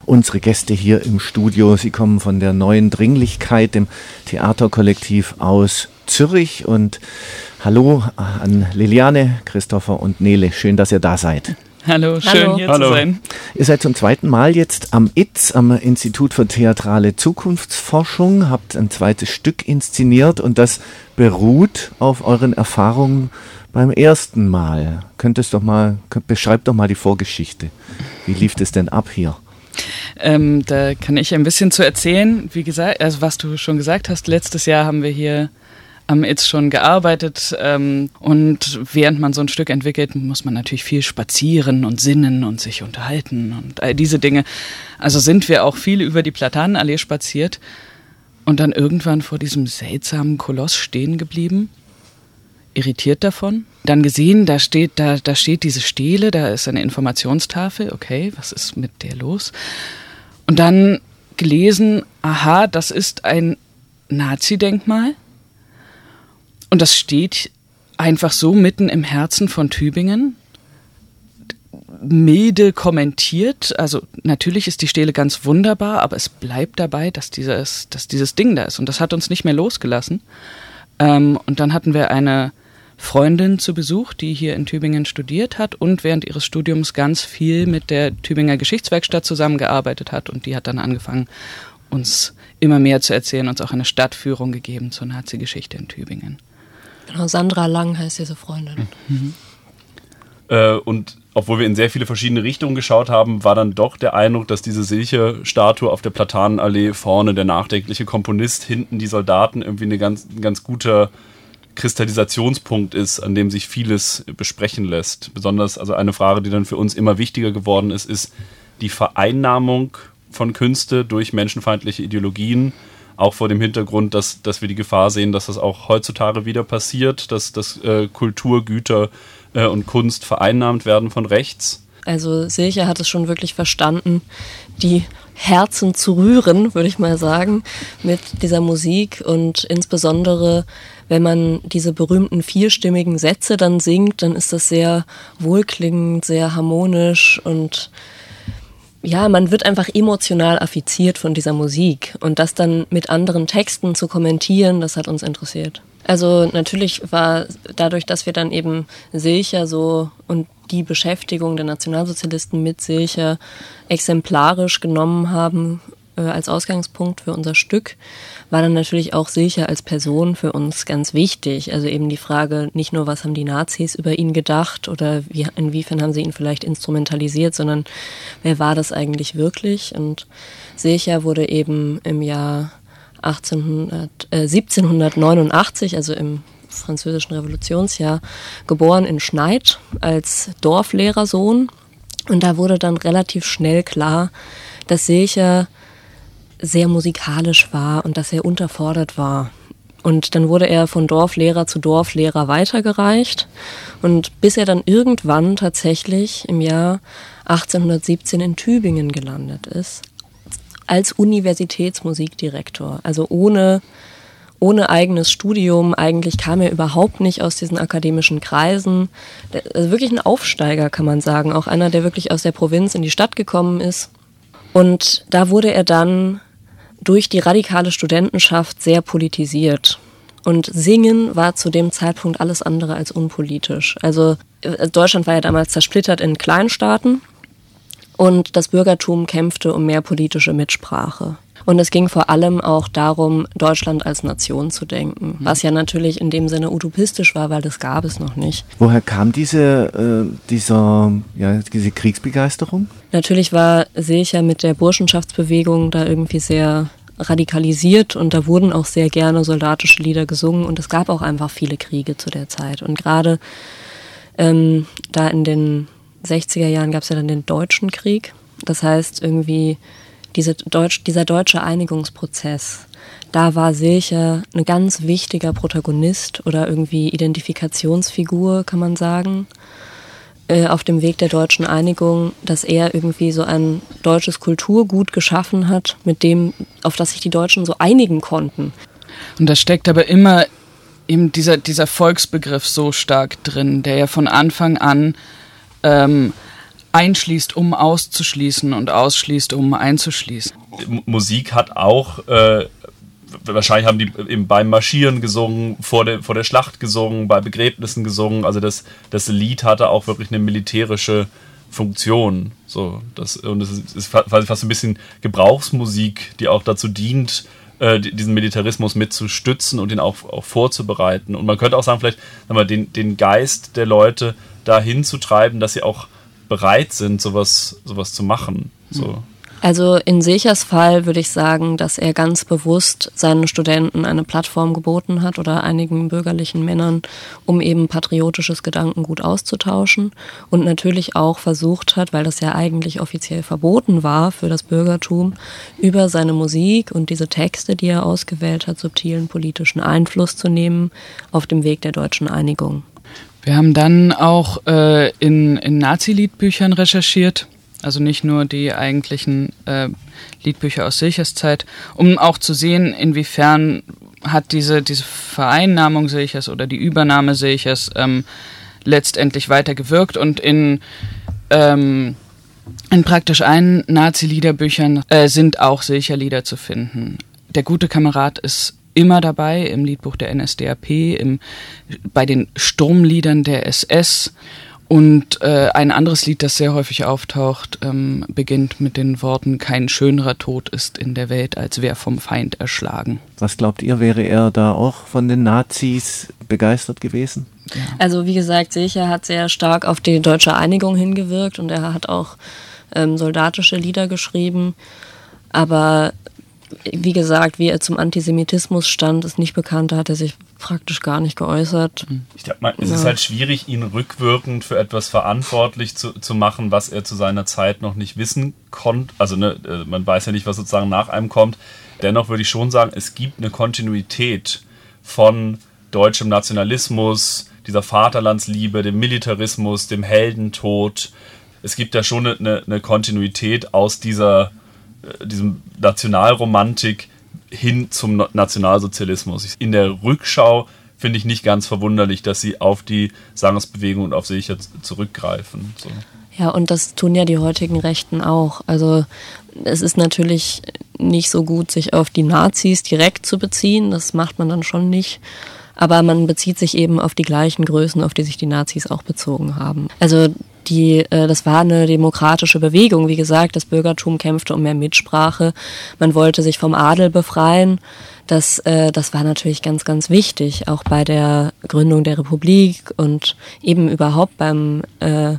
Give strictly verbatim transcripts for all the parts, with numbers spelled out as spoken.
unsere Gäste hier im Studio. Sie kommen von der Neuen Dringlichkeit, dem Theaterkollektiv aus Zürich. Und hallo an Liliane, Christopher und Nele. Schön, dass ihr da seid. Hallo, schön Hallo. hier Hallo. zu sein. Ihr seid zum zweiten Mal jetzt am I Z, am Institut für Theatrale Zukunftsforschung, habt ein zweites Stück inszeniert und das beruht auf euren Erfahrungen beim ersten Mal. Könntest doch mal, beschreibt doch mal die Vorgeschichte. Wie lief es denn ab hier? Ähm, da kann ich ein bisschen zu erzählen. Wie gesagt, also was du schon gesagt hast, letztes Jahr haben wir hier am I Z schon gearbeitet ähm, und während man so ein Stück entwickelt, muss man natürlich viel spazieren und sinnen und sich unterhalten und all diese Dinge. Also sind wir auch viel über die Platanenallee spaziert und dann irgendwann vor diesem seltsamen Koloss stehen geblieben, irritiert davon. Dann gesehen, da steht, da, da steht diese Stele, da ist eine Informationstafel, okay, was ist mit der los? Und dann gelesen, aha, das ist ein Nazi-Denkmal. Und das steht einfach so mitten im Herzen von Tübingen, milde kommentiert. Also natürlich ist die Stele ganz wunderbar, aber es bleibt dabei, dass dieses, dass dieses Ding da ist. Und das hat uns nicht mehr losgelassen. Ähm, und dann hatten wir eine Freundin zu Besuch, die hier in Tübingen studiert hat und während ihres Studiums ganz viel mit der Tübinger Geschichtswerkstatt zusammengearbeitet hat. Und die hat dann angefangen, uns immer mehr zu erzählen, uns auch eine Stadtführung gegeben zur Nazi-Geschichte in Tübingen. Genau, Sandra Lang heißt diese Freundin. Mhm. Äh, und obwohl wir in sehr viele verschiedene Richtungen geschaut haben, war dann doch der Eindruck, dass diese Silche-Statue auf der Platanenallee vorne, der nachdenkliche Komponist, hinten die Soldaten, irgendwie eine ganz, ein ganz guter Kristallisationspunkt ist, an dem sich vieles besprechen lässt. Besonders, also eine Frage, die dann für uns immer wichtiger geworden ist, ist die Vereinnahmung von Künste durch menschenfeindliche Ideologien, auch vor dem Hintergrund, dass, dass wir die Gefahr sehen, dass das auch heutzutage wieder passiert, dass, dass äh, Kulturgüter äh, und Kunst vereinnahmt werden von rechts. Also Silche hat es schon wirklich verstanden, die Herzen zu rühren, würde ich mal sagen, mit dieser Musik und insbesondere, wenn man diese berühmten vierstimmigen Sätze dann singt, dann ist das sehr wohlklingend, sehr harmonisch und ja, man wird einfach emotional affiziert von dieser Musik und das dann mit anderen Texten zu kommentieren, das hat uns interessiert. Also natürlich war dadurch, dass wir dann eben Silcher so und die Beschäftigung der Nationalsozialisten mit Silcher exemplarisch genommen haben äh, als Ausgangspunkt für unser Stück, war dann natürlich auch Silcher als Person für uns ganz wichtig. Also eben die Frage, nicht nur, was haben die Nazis über ihn gedacht oder wie, inwiefern haben sie ihn vielleicht instrumentalisiert, sondern wer war das eigentlich wirklich? Und Silcher wurde eben im Jahr achtzehnhundert, äh, siebzehnhundertneunundachtzig, also im französischen Revolutionsjahr, geboren in Schneid als Dorflehrersohn. Und da wurde dann relativ schnell klar, dass Silcher sehr musikalisch war und dass er unterfordert war. Und dann wurde er von Dorflehrer zu Dorflehrer weitergereicht. Und bis er dann irgendwann tatsächlich im Jahr achtzehnhundertsiebzehn in Tübingen gelandet ist, als Universitätsmusikdirektor. Also ohne, ohne eigenes Studium. Eigentlich kam er überhaupt nicht aus diesen akademischen Kreisen. Also wirklich ein Aufsteiger, kann man sagen. Auch einer, der wirklich aus der Provinz in die Stadt gekommen ist. Und da wurde er dann durch die radikale Studentenschaft sehr politisiert. Und Singen war zu dem Zeitpunkt alles andere als unpolitisch. Also Deutschland war ja damals zersplittert in Kleinstaaten und das Bürgertum kämpfte um mehr politische Mitsprache. Und es ging vor allem auch darum, Deutschland als Nation zu denken, was ja natürlich in dem Sinne utopistisch war, weil das gab es noch nicht. Woher kam diese, äh, dieser, ja, diese Kriegsbegeisterung? Natürlich war Silcher mit der Burschenschaftsbewegung da irgendwie sehr radikalisiert und da wurden auch sehr gerne soldatische Lieder gesungen und es gab auch einfach viele Kriege zu der Zeit. Und gerade ähm, da in den sechziger Jahren gab es ja dann den Deutschen Krieg. Das heißt irgendwie diese Deutsch, dieser deutsche Einigungsprozess, da war Silcher ein ganz wichtiger Protagonist oder irgendwie Identifikationsfigur, kann man sagen, äh, auf dem Weg der deutschen Einigung, dass er irgendwie so ein deutsches Kulturgut geschaffen hat, mit dem, auf das sich die Deutschen so einigen konnten. Und da steckt aber immer eben dieser, dieser Volksbegriff so stark drin, der ja von Anfang an ähm, einschließt, um auszuschließen und ausschließt, um einzuschließen. M- Musik hat auch, äh, wahrscheinlich haben die eben beim Marschieren gesungen, vor der, vor der Schlacht gesungen, bei Begräbnissen gesungen. Also das, das Lied hatte auch wirklich eine militärische Funktion. So, das, und es ist, ist fast ein bisschen Gebrauchsmusik, die auch dazu dient, äh, diesen Militarismus mitzustützen und ihn auch, auch vorzubereiten. Und man könnte auch sagen, vielleicht sagen wir, den, den Geist der Leute dahin zu treiben, dass sie auch bereit sind, sowas, sowas zu machen. So. Also in Seechers Fall würde ich sagen, dass er ganz bewusst seinen Studenten eine Plattform geboten hat oder einigen bürgerlichen Männern, um eben patriotisches Gedankengut auszutauschen und natürlich auch versucht hat, weil das ja eigentlich offiziell verboten war für das Bürgertum, über seine Musik und diese Texte, die er ausgewählt hat, subtilen politischen Einfluss zu nehmen auf dem Weg der deutschen Einigung. Wir haben dann auch äh, in, in Nazi-Liedbüchern recherchiert, also nicht nur die eigentlichen äh, Liedbücher aus Seechers Zeit, um auch zu sehen, inwiefern hat diese, diese Vereinnahmung Seechers oder die Übernahme Seechers ähm, letztendlich weitergewirkt. Und in, ähm, in praktisch allen Nazi-Liederbüchern äh, sind auch Seecher-Lieder zu finden. Der gute Kamerad ist immer dabei, im Liedbuch der N S D A P, im, bei den Sturmliedern der S S. Und äh, ein anderes Lied, das sehr häufig auftaucht, ähm, beginnt mit den Worten: Kein schönerer Tod ist in der Welt, als wer vom Feind erschlagen. Was glaubt ihr, wäre er da auch von den Nazis begeistert gewesen? Ja. Also wie gesagt, Seecher hat sehr stark auf die deutsche Einigung hingewirkt und er hat auch ähm, soldatische Lieder geschrieben. Aber wie gesagt, wie er zum Antisemitismus stand, ist nicht bekannt. Da hat er sich praktisch gar nicht geäußert. Ich glaube mal, es Ja. ist halt schwierig, ihn rückwirkend für etwas verantwortlich zu, zu machen, was er zu seiner Zeit noch nicht wissen konnte. Also ne, man weiß ja nicht, was sozusagen nach einem kommt. Dennoch würde ich schon sagen, es gibt eine Kontinuität von deutschem Nationalismus, dieser Vaterlandsliebe, dem Militarismus, dem Heldentod. Es gibt da schon eine, eine Kontinuität aus dieser diesem Nationalromantik hin zum Nationalsozialismus. In der Rückschau finde ich nicht ganz verwunderlich, dass sie auf die Sangersbewegung und auf Seecher zurückgreifen. So. Ja, und das tun ja die heutigen Rechten auch. Also es ist natürlich nicht so gut, sich auf die Nazis direkt zu beziehen. Das macht man dann schon nicht. Aber man bezieht sich eben auf die gleichen Größen, auf die sich die Nazis auch bezogen haben. Also die, äh, das war eine demokratische Bewegung. Wie gesagt, das Bürgertum kämpfte um mehr Mitsprache. Man wollte sich vom Adel befreien. Das, äh, das war natürlich ganz, ganz wichtig, auch bei der Gründung der Republik und eben überhaupt beim äh,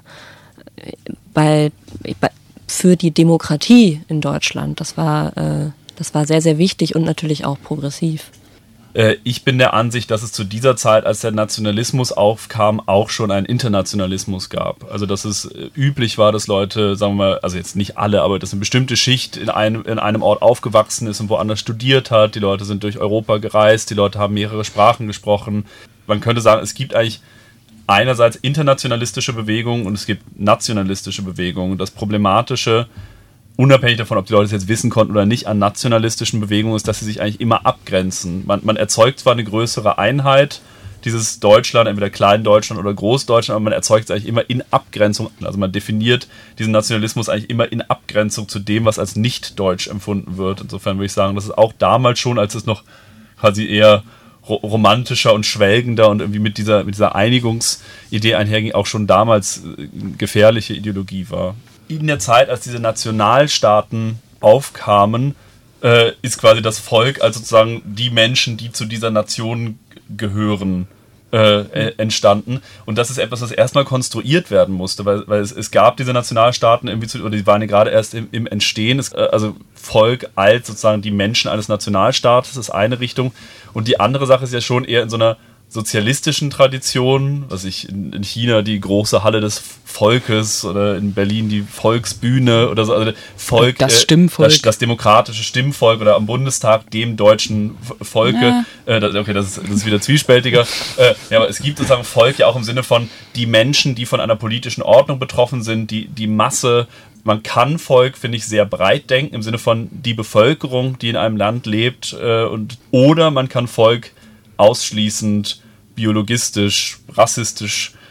bei, bei für die Demokratie in Deutschland. Das war, äh, das war sehr, sehr wichtig und natürlich auch progressiv. Ich bin der Ansicht, dass es zu dieser Zeit, als der Nationalismus aufkam, auch schon einen Internationalismus gab. Also dass es üblich war, dass Leute, sagen wir mal, also jetzt nicht alle, aber dass eine bestimmte Schicht in einem, in einem Ort aufgewachsen ist und woanders studiert hat. Die Leute sind durch Europa gereist, die Leute haben mehrere Sprachen gesprochen. Man könnte sagen, es gibt eigentlich einerseits internationalistische Bewegungen und es gibt nationalistische Bewegungen. Das Problematische, unabhängig davon, ob die Leute es jetzt wissen konnten oder nicht, an nationalistischen Bewegungen ist, dass sie sich eigentlich immer abgrenzen. Man, man erzeugt zwar eine größere Einheit, dieses Deutschland, entweder Klein-Deutschland oder Großdeutschland, aber man erzeugt es eigentlich immer in Abgrenzung, also man definiert diesen Nationalismus eigentlich immer in Abgrenzung zu dem, was als nicht-deutsch empfunden wird. Insofern würde ich sagen, das ist auch damals schon, als es noch quasi eher ro- romantischer und schwelgender und irgendwie mit dieser, mit dieser Einigungsidee einherging, auch schon damals eine gefährliche Ideologie war. In der Zeit, als diese Nationalstaaten aufkamen, äh, ist quasi das Volk, also sozusagen die Menschen, die zu dieser Nation gehören, äh, äh, entstanden. Und das ist etwas, was erstmal konstruiert werden musste, weil, weil es, es gab diese Nationalstaaten irgendwie, zu, oder die waren ja gerade erst im, im Entstehen. Es, äh, also Volk als sozusagen die Menschen eines Nationalstaates ist eine Richtung. Und die andere Sache ist ja schon eher in so einer sozialistischen Tradition, was ich in, in China die große Halle des Volkes oder in Berlin die Volksbühne oder so, also Volk, das Stimmvolk, äh, das, das demokratische Stimmvolk oder am Bundestag dem deutschen Volke, ja. äh, das, okay, das ist, das ist wieder zwiespältiger, äh, ja, aber es gibt sozusagen Volk ja auch im Sinne von die Menschen, die von einer politischen Ordnung betroffen sind, die, die Masse. Man kann Volk, finde ich, sehr breit denken, im Sinne von die Bevölkerung, die in einem Land lebt, äh, und oder man kann Volk ausschließend biologistisch, rassistisch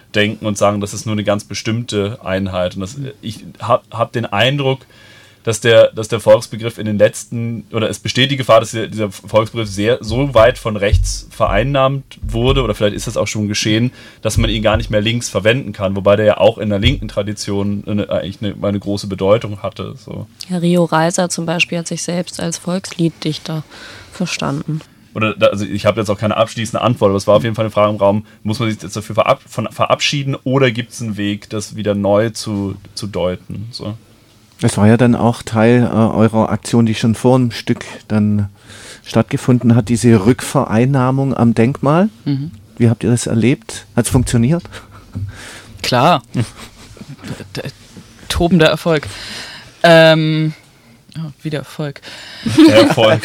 denken und sagen, das ist nur eine ganz bestimmte Einheit. Und das, ich habe hab den Eindruck, dass der, dass der Volksbegriff in den letzten, oder es besteht die Gefahr, dass dieser Volksbegriff sehr so weit von rechts vereinnahmt wurde, oder vielleicht ist das auch schon geschehen, dass man ihn gar nicht mehr links verwenden kann, wobei der ja auch in der linken Tradition eine, eigentlich eine, eine große Bedeutung hatte. So. Ja, Rio Reiser zum Beispiel hat sich selbst als Volkslieddichter verstanden. Oder da, also ich habe jetzt auch keine abschließende Antwort, aber es war auf jeden Fall eine Frage im Raum, muss man sich jetzt dafür verab, von, verabschieden oder gibt es einen Weg, das wieder neu zu, zu deuten? So. Das war ja dann auch Teil äh, eurer Aktion, die schon vor dem Stück dann stattgefunden hat, diese Rückvereinnahmung am Denkmal. Mhm. Wie habt ihr das erlebt? Hat es funktioniert? Klar. Tobender Erfolg. Ähm, oh, wieder Erfolg. Erfolg.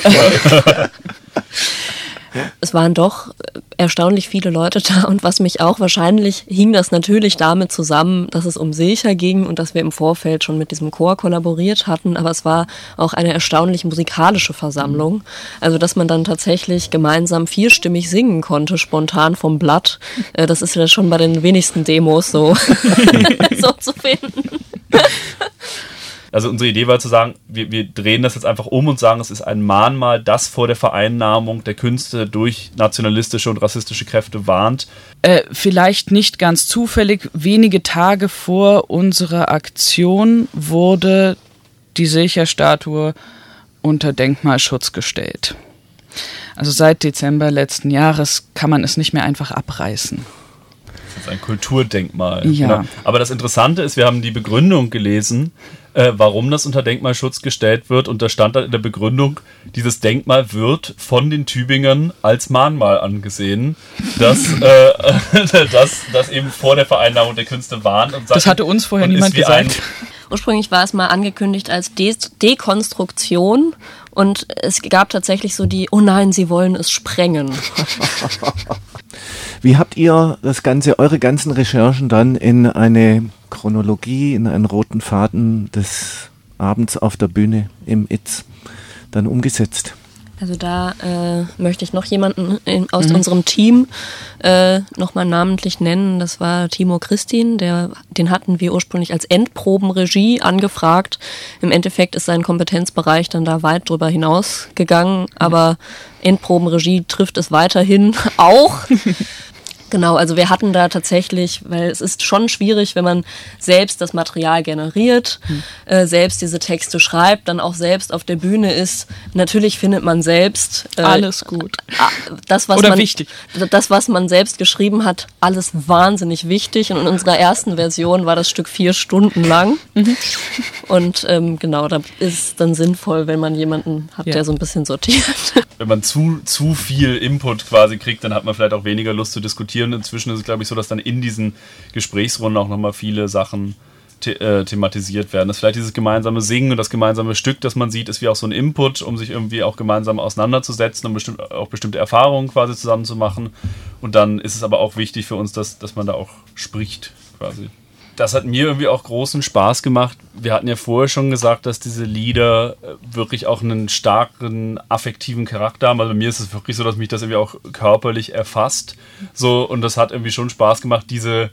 Es waren doch erstaunlich viele Leute da und was mich auch wahrscheinlich hing das natürlich damit zusammen, dass es um Silcher ging und dass wir im Vorfeld schon mit diesem Chor kollaboriert hatten, aber es war auch eine erstaunlich musikalische Versammlung, also dass man dann tatsächlich gemeinsam vierstimmig singen konnte, spontan vom Blatt, das ist ja schon bei den wenigsten Demos so, so zu finden. Also unsere Idee war zu sagen, wir, wir drehen das jetzt einfach um und sagen, es ist ein Mahnmal, das vor der Vereinnahmung der Künste durch nationalistische und rassistische Kräfte warnt. Äh, vielleicht nicht ganz zufällig, wenige Tage vor unserer Aktion wurde die Silcher-Statue unter Denkmalschutz gestellt. Also seit Dezember letzten Jahres kann man es nicht mehr einfach abreißen. Das ist ein Kulturdenkmal. Ja. Genau. Aber das Interessante ist, wir haben die Begründung gelesen, äh, warum das unter Denkmalschutz gestellt wird. Und da stand dann in der Begründung, dieses Denkmal wird von den Tübingern als Mahnmal angesehen, dass äh, das, das eben vor der Vereinnahmung der Künste warnt. Und sagt, das hatte uns vorher niemand gesagt. Ursprünglich war es mal angekündigt als De- Dekonstruktion und es gab tatsächlich so die, oh nein, sie wollen es sprengen. Wie habt ihr das Ganze, eure ganzen Recherchen dann in eine Chronologie, in einen roten Faden des Abends auf der Bühne im I Z dann umgesetzt? Also da äh, möchte ich noch jemanden in, aus mhm. unserem Team äh, nochmal namentlich nennen. Das war Timo Christin, der, den hatten wir ursprünglich als Endprobenregie angefragt. Im Endeffekt ist sein Kompetenzbereich dann da weit drüber hinausgegangen, aber Endprobenregie trifft es weiterhin auch. Genau, also wir hatten da tatsächlich, weil es ist schon schwierig, wenn man selbst das Material generiert, hm. äh, selbst diese Texte schreibt, dann auch selbst auf der Bühne ist. Natürlich findet man selbst äh, alles gut. Das, was Oder man, wichtig. Das, was man selbst geschrieben hat, alles wahnsinnig wichtig. Und in unserer ersten Version war das Stück vier Stunden lang. Mhm. Und ähm, genau, da ist es dann sinnvoll, wenn man jemanden hat, ja. der so ein bisschen sortiert. Wenn man zu, zu viel Input quasi kriegt, dann hat man vielleicht auch weniger Lust zu diskutieren. Inzwischen ist es, glaube ich, so, dass dann in diesen Gesprächsrunden auch nochmal viele Sachen the- äh, thematisiert werden. Das ist vielleicht dieses gemeinsame Singen und das gemeinsame Stück, das man sieht, ist wie auch so ein Input, um sich irgendwie auch gemeinsam auseinanderzusetzen und bestimmt auch bestimmte Erfahrungen quasi zusammen zu machen. Und dann ist es aber auch wichtig für uns, dass, dass man da auch spricht quasi. Das hat mir irgendwie auch großen Spaß gemacht. Wir hatten ja vorher schon gesagt, dass diese Lieder wirklich auch einen starken affektiven Charakter haben. Also bei mir ist es wirklich so, dass mich das irgendwie auch körperlich erfasst. So, und das hat irgendwie schon Spaß gemacht, diese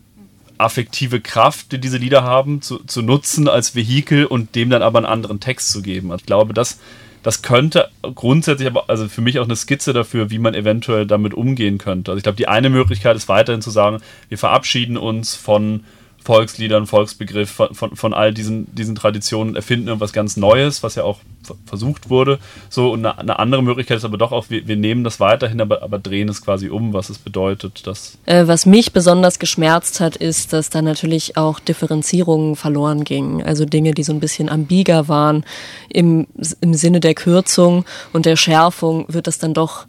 affektive Kraft, die diese Lieder haben, zu, zu nutzen als Vehikel und dem dann aber einen anderen Text zu geben. Ich glaube, das, das könnte grundsätzlich aber, also für mich auch eine Skizze dafür, wie man eventuell damit umgehen könnte. Also ich glaube, die eine Möglichkeit ist weiterhin zu sagen, wir verabschieden uns von Volksliedern, Volksbegriff, von, von, von all diesen, diesen Traditionen, erfinden irgendwas ganz Neues, was ja auch f- versucht wurde. So, und eine, eine andere Möglichkeit ist aber doch auch, wir, wir nehmen das weiterhin, aber, aber drehen es quasi um, was es bedeutet. Dass äh, was mich besonders geschmerzt hat, ist, dass da natürlich auch Differenzierungen verloren gingen. Also Dinge, die so ein bisschen ambiger waren. Im, im Sinne der Kürzung und der Schärfung wird das dann doch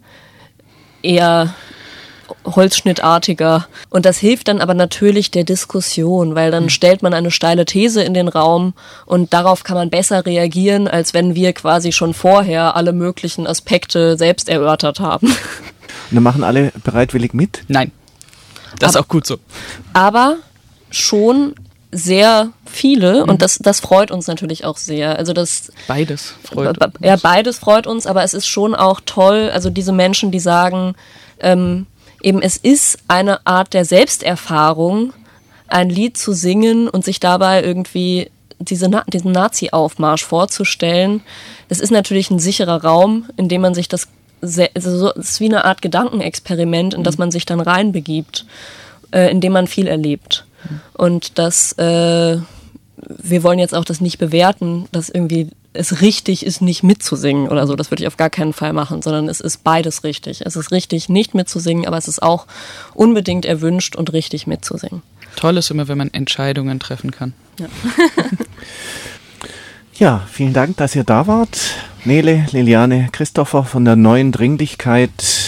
eher holzschnittartiger. Und das hilft dann aber natürlich der Diskussion, weil dann stellt man eine steile These in den Raum und darauf kann man besser reagieren, als wenn wir quasi schon vorher alle möglichen Aspekte selbst erörtert haben. Und dann machen alle bereitwillig mit? Nein. Das aber, ist auch gut so. Aber schon sehr viele, mhm. und das, das freut uns natürlich auch sehr. Also das beides freut uns. Ja, beides freut uns, aber es ist schon auch toll, also diese Menschen, die sagen, ähm, eben es ist eine Art der Selbsterfahrung, ein Lied zu singen und sich dabei irgendwie diese Na- diesen Nazi-Aufmarsch vorzustellen. Es ist natürlich ein sicherer Raum, in dem man sich das, sehr, also es ist wie eine Art Gedankenexperiment, in das man sich dann reinbegibt, äh, in dem man viel erlebt. Und das, äh, wir wollen jetzt auch das nicht bewerten, dass irgendwie es richtig ist, nicht mitzusingen oder so. Das würde ich auf gar keinen Fall machen, sondern es ist beides richtig. Es ist richtig, nicht mitzusingen, aber es ist auch unbedingt erwünscht und richtig mitzusingen. Toll ist immer, wenn man Entscheidungen treffen kann. Ja. Ja, vielen Dank, dass ihr da wart. Nele, Liliane, Christopher von der Neuen Dringlichkeit.